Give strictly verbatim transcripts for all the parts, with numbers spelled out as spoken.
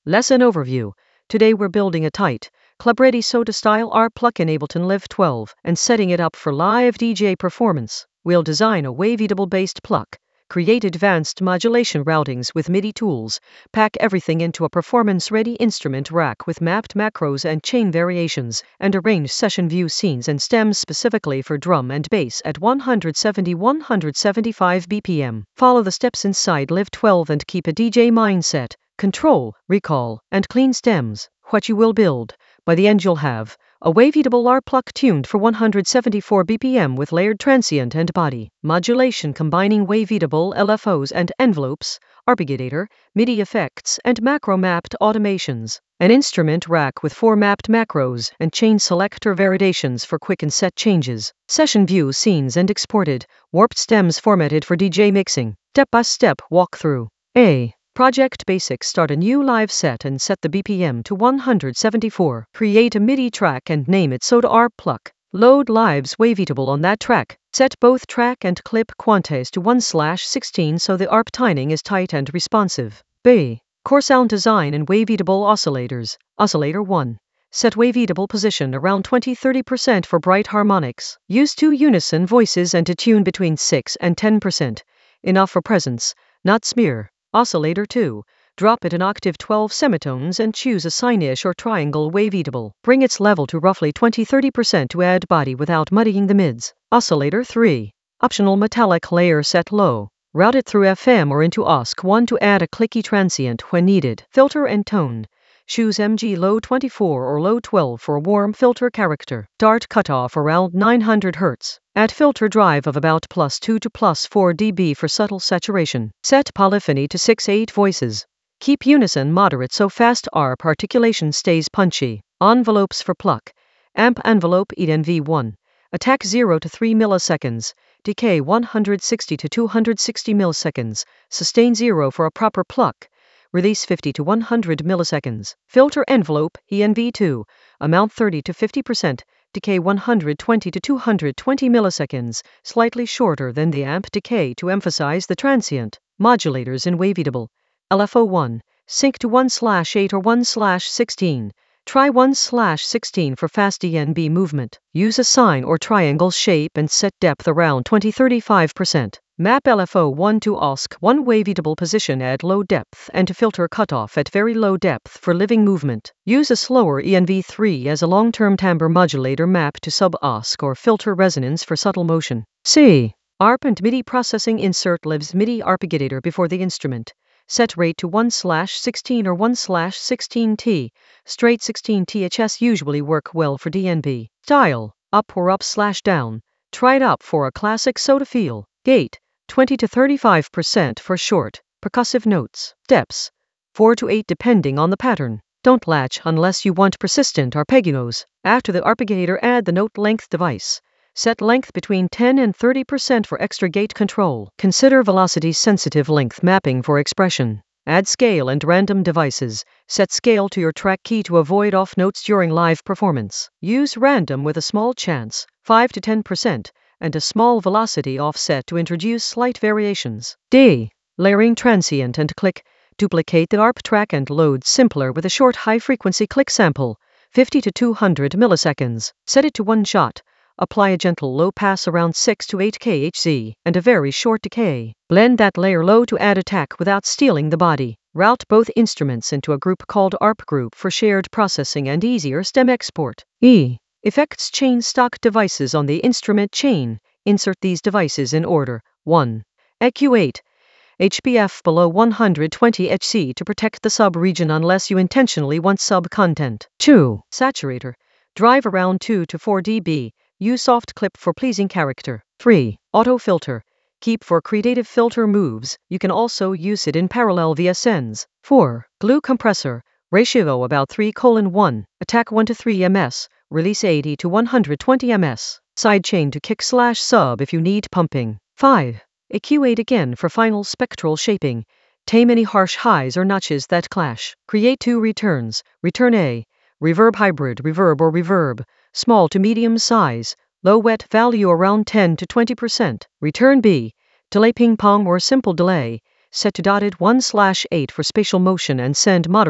Lesson Overview. Today we're building a tight, club-ready soda-style A R P plug in Ableton Live twelve and setting it up for live D J performance. We'll design a Wavetable-based plug, create advanced modulation routings with MIDI tools, pack everything into a performance-ready instrument rack with mapped macros and chain variations, and arrange session view scenes and stems specifically for drum and bass at one seventy to one seventy-five B P M. Follow the steps inside Live twelve and keep a D J mindset. Control, recall, and clean stems. What you will build. By the end you'll have a Wavetable A R P plug tuned for one seventy-four B P M with layered transient and body modulation combining Wavetable L F Os and envelopes, arpeggiator, MIDI effects, and macro-mapped automations. An instrument rack with four mapped macros and chain selector validations for quick and set changes. Session view scenes and exported, warped stems formatted for D J mixing. Step-by-step walkthrough. A. Project Basics. Start a new live set and set the B P M to one seventy-four. Create a MIDI track and name it Soda A R P plug. Load Live's Wavetable on that track. Set both track and clip quantities to one sixteen so the A R P timing is tight and responsive. B. Core sound design and Wavetable oscillators. Oscillator one. Set Wavetable position around twenty to thirty percent for bright harmonics. Use two unison voices and to tune between six and ten percent. Enough for presence, not smear. Oscillator two. Drop it an octave twelve semitones and choose a sine-ish or triangle Wavetable. Bring its level to roughly twenty to thirty percent to add body without muddying the mids. Oscillator three. Optional metallic layer set low. Route it through F M or into O S C one to add a clicky transient when needed. Filter and tone. Choose M G low twenty-four or low twelve for a warm filter character. Dart cutoff around nine hundred hertz. Add filter drive of about plus two to plus four decibels for subtle saturation. Set polyphony to six to eight voices. Keep unison moderate so fast A R P articulation stays punchy. Envelopes for pluck. Amp envelope E N V one. Attack zero to three milliseconds. Decay one sixty to two sixty milliseconds. Sustain zero for a proper pluck. Release fifty to one hundred milliseconds. Filter envelope E N V two. Amount thirty to fifty percent. Decay one twenty to two twenty milliseconds. Slightly shorter than the amp decay to emphasize the transient. Modulators in Wavetable. L F O one. Sync to one eight or one sixteen. Try one sixteen for fast E N B movement. Use a sine or triangle shape and set depth around twenty to thirty-five percent. Map L F O one to O S C one Wavetable position at low depth and to filter cutoff at very low depth for living movement. Use a slower E N V three as a long-term timbre modulator map to sub-O S C or filter resonance for subtle motion. C. A R P and MIDI processing. Insert Live's MIDI arpeggiator before the instrument. Set rate to one sixteen or one sixteen T. Straight sixteen T H S usually work well for D N B. Style. Up or up slash down. Try it up for a classic soda feel. Gate. twenty to thirty-five percent for short, percussive notes. Steps. four to eight depending on the pattern. Don't latch unless you want persistent arpeggios. After the arpeggiator, add the note length device. Set length between ten and thirty percent for extra gate control. Consider velocity-sensitive length mapping for expression. Add scale and random devices. Set scale to your track key to avoid off notes during live performance. Use random with a small chance, five to ten percent, and a small velocity offset to introduce slight variations. D. Layering transient and click. Duplicate the A R P track and load simpler with a short high-frequency click sample, fifty to two hundred milliseconds. Set it to one shot. Apply a gentle low pass around six to eight kilohertz and a very short decay. Blend that layer low to add attack without stealing the body. Route both instruments into a group called A R P group for shared processing and easier stem export. E. Effects chain. Stock devices on the instrument chain. Insert these devices in order. one. E Q eight. H B F below one twenty hertz to protect the sub-region unless you intentionally want sub-content. two. Saturator. Drive around two to four decibels. Use soft clip for pleasing character. three. Auto filter. Keep for creative filter moves. You can also use it in parallel via sends. four. Glue compressor. Ratio about three to one. Attack one to three millimeters. Release eighty to one twenty millimeters. Sidechain to kick slash sub if you need pumping. five. E Q eight again for final spectral shaping. Tame any harsh highs or notches that clash. Create two returns. Return A. Reverb hybrid, reverb or reverb. Small to medium size. Low wet value around ten to twenty percent. Return B. Delay ping pong or simple delay. Set to dotted one slash eight for spatial motion and send moderately.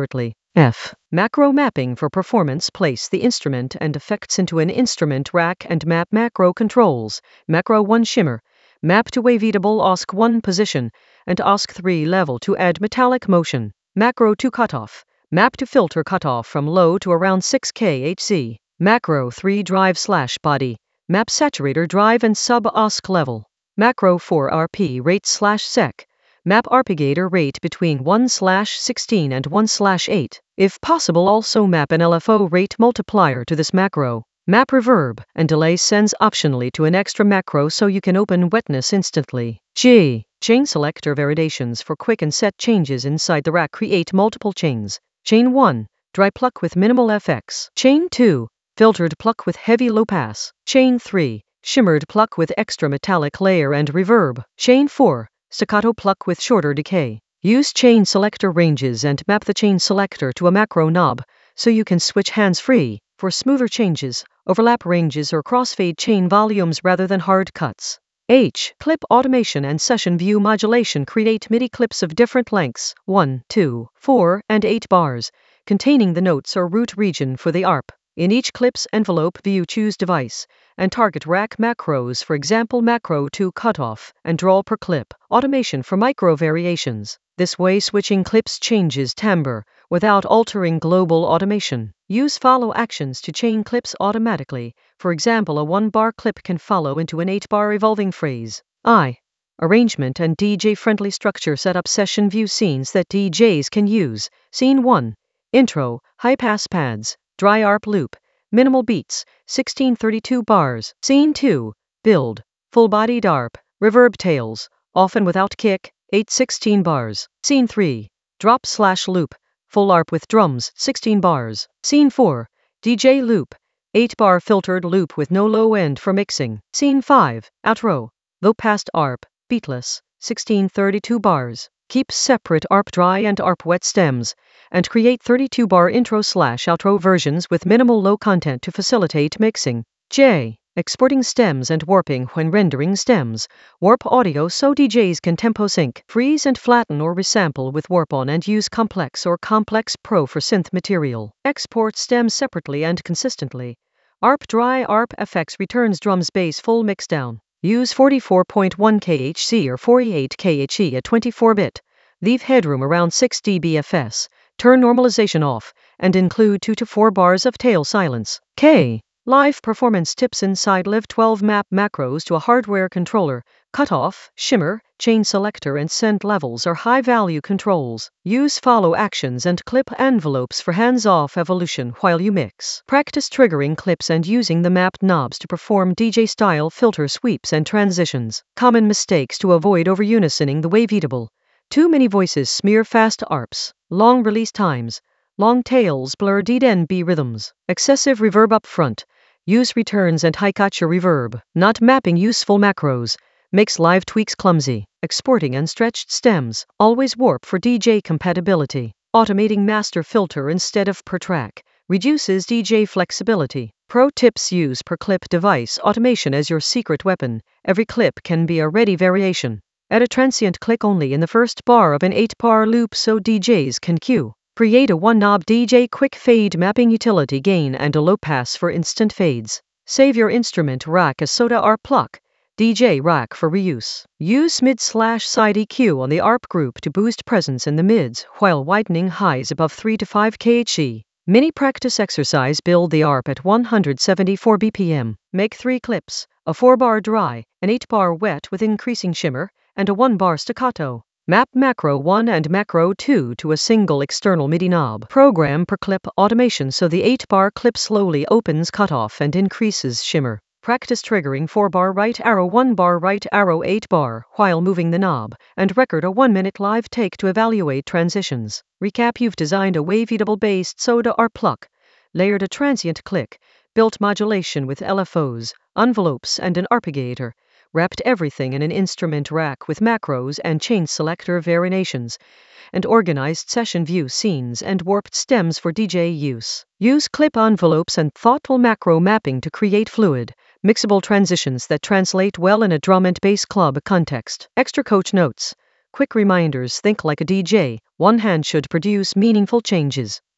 F. Macro mapping for performance. Place the instrument and effects into an instrument rack and map macro controls. Macro one shimmer. Map to waveable O S C one position and O S C three level to add metallic motion. Macro two cutoff. Map to filter cutoff from low to around six K H Z. Macro three drive slash body. Map saturator drive and sub O S C level. Macro four R P rate slash sec. Map arpeggiator rate between one slash sixteen and one slash eight. If possible, also map an L F O rate multiplier to this macro. Map reverb and delay sends optionally to an extra macro so you can open wetness instantly. G. Chain selector variations for quick and set changes inside the rack. Create multiple chains. Chain one. Dry pluck with minimal F X. Chain two. Filtered pluck with heavy low pass. Chain three. Shimmered pluck with extra metallic layer and reverb. Chain four. Staccato pluck with shorter decay. Use chain selector ranges and map the chain selector to a macro knob so you can switch hands-free for smoother changes, overlap ranges or crossfade chain volumes rather than hard cuts. H. Clip automation and session view modulation. Create MIDI clips of different lengths, one, two, four, and eight bars, containing the notes or root region for the A R P. In each clip's envelope view, choose device and target rack macros, for example macro two cutoff, and draw per clip. Automation for micro variations. This way switching clips changes timbre without altering global automation. Use follow actions to chain clips automatically. For example, a one bar clip can follow into an eight bar evolving phrase. I. Arrangement and D J-friendly structure. Set up session view scenes that D Js can use. Scene one. Intro, high-pass pads, dry A R P loop, minimal beats, sixteen thirty-two bars. Scene two. Build, full-bodied A R P, reverb tails, often without kick, eight sixteen bars. Scene three. Drop slash loop, full A R P with drums, sixteen bars. Scene four. D J loop, eight bar filtered loop with no low end for mixing. Scene five. Outro, low-passed A R P, beatless, sixteen thirty-two bars. Keep separate A R P dry and A R P wet stems, and create thirty-two bar intro slash outro versions with minimal low content to facilitate mixing. J. Exporting stems and warping. When rendering stems, warp audio so D Js can tempo sync, freeze and flatten or resample with warp on, and use Complex or Complex Pro for synth material. Export stems separately and consistently. A R P dry A R P F X returns drums bass full mixdown. Use forty-four point one K H Z or forty-eight K H E at twenty-four bit. Leave headroom around six D B F S. Turn normalization off, and include two to four bars of tail silence. K. Live performance tips. Inside Live twelve map macros to a hardware controller. Cutoff, shimmer, chain selector and send levels are high-value controls. Use follow actions and clip envelopes for hands-off evolution while you mix. Practice triggering clips and using the mapped knobs to perform D J-style filter sweeps and transitions. Common mistakes to avoid: over unisoning the waveable. Too many voices smear fast A R Ps. Long release times. Long tails blur D N B rhythms. Excessive reverb up front. Use returns and high-cut your reverb. Not mapping useful macros. Makes live tweaks clumsy. Exporting unstretched stems. Always warp for D J compatibility. Automating master filter instead of per track reduces D J flexibility. Pro tips: use per clip device automation as your secret weapon. Every clip can be a ready variation. Add a transient click only in the first bar of an eight bar loop so D Js can cue. Create a one-knob D J quick fade mapping utility, gain and a low pass for instant fades. Save your instrument rack as Soda A R P pluck, D J rack for reuse. Use mid slash side E Q on the A R P group to boost presence in the mids while widening highs above three to five K H Z. Mini practice exercise: build the A R P at one hundred seventy-four B P M. Make three clips, a four bar dry, an eight bar wet with increasing shimmer, and a one bar staccato. Map macro one and macro two to a single external MIDI knob. Program per clip automation so the eight bar clip slowly opens cutoff and increases shimmer. Practice triggering four bar right arrow, one bar right arrow, eight bar while moving the knob, and record a one minute live take to evaluate transitions. Recap: you've designed a waveable-based Soda A R P pluck, layered a transient click, built modulation with L F Os, envelopes and an arpeggiator, wrapped everything in an instrument rack with macros and chain selector variations, and organized session view scenes and warped stems for D J use. Use clip envelopes and thoughtful macro mapping to create fluid, mixable transitions that translate well in a drum and bass club context. Extra coach notes. Quick reminders: think like a D J. One hand should produce meaningful changes.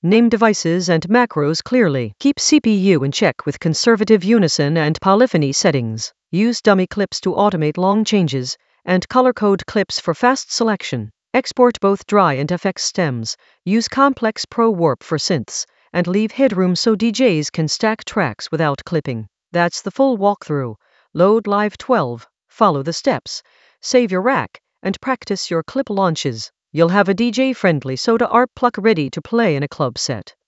Name devices and macros clearly. Keep C P U in check with conservative unison and polyphony settings. Use dummy clips to automate long changes, and color code clips for fast selection. Export both dry and F X stems. Use complex Pro Warp for synths, and leave headroom so D Js can stack tracks without clipping. That's the full walkthrough. Load Live twelve, follow the steps, save your rack, and practice your clip launches. You'll have a D J-friendly Soda Art Plug ready to play in a club set.